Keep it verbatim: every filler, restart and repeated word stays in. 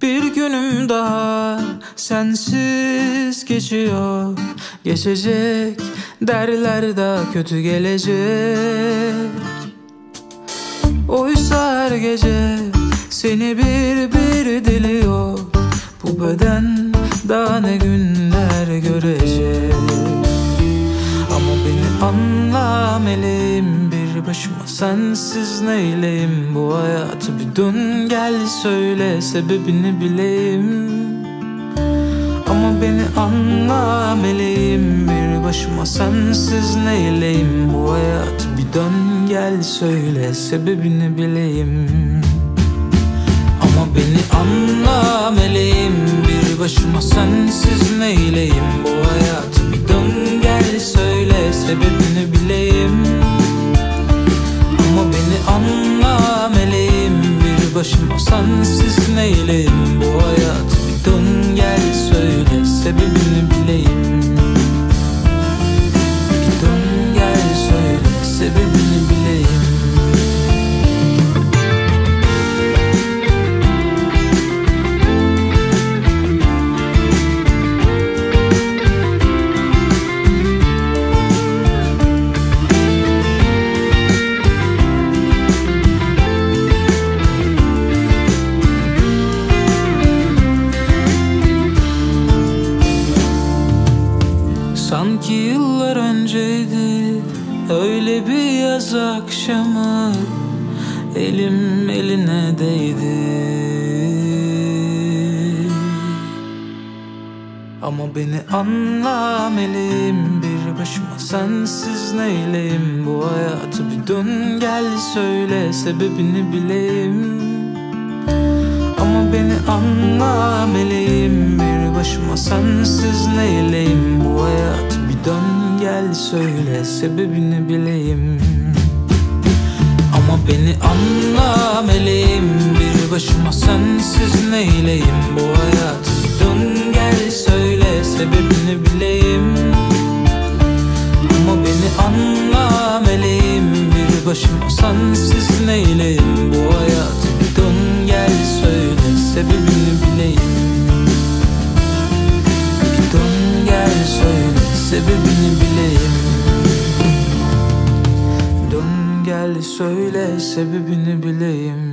Bir günüm daha sensiz geçiyor. Geçecek derler daha kötü gelecek. Oysa her gece seni bir bir diliyor. Bu beden daha ne günler görecek. Ama beni anla meleğim, bir başıma sensiz neyleyim. Bu hayatı bir dön gel söyle, sebebini bileyim. Ama beni anla meleğim, bir başıma sensiz neyleyim. Bu hayatı bir dön gel söyle, sebebini bileyim. Ama beni anla meleğim, bir başıma sensiz neyleyim. Bu hayatı bir dön gel söyle, sebebini bileyim. Ama beni anla meleğim, bir başıma sensiz neyleyim. Bu hayatı bir dön gel söyle, sebebini bileyim. Bir dön gel söyle, sebebini bileyim. Sanki yıllar önceydi öyle bir yaz akşamı, elim eline değdi. Ama beni anla meleğim, bir başıma sensiz neyleyim. Bu hayatı bir dön gel söyle, sebebini bileyim. Ama beni anla meleğim, bir başıma sensiz neyleyim. Bu hayatı bir dön gel söyle, sebebini bileyim. Ama beni anla meleğim, bir başıma sensiz neyleyim. Bu hayatı bir dön gel söyle, sebebini bileyim. Ama beni anla meleğim, bir başıma sensiz neyleyim. Bu hayatı bir dön gel söyle, sebebini bileyim. Bir dön gel söyle, sebebini bileyim. Dön gel söyle, sebebini bileyim.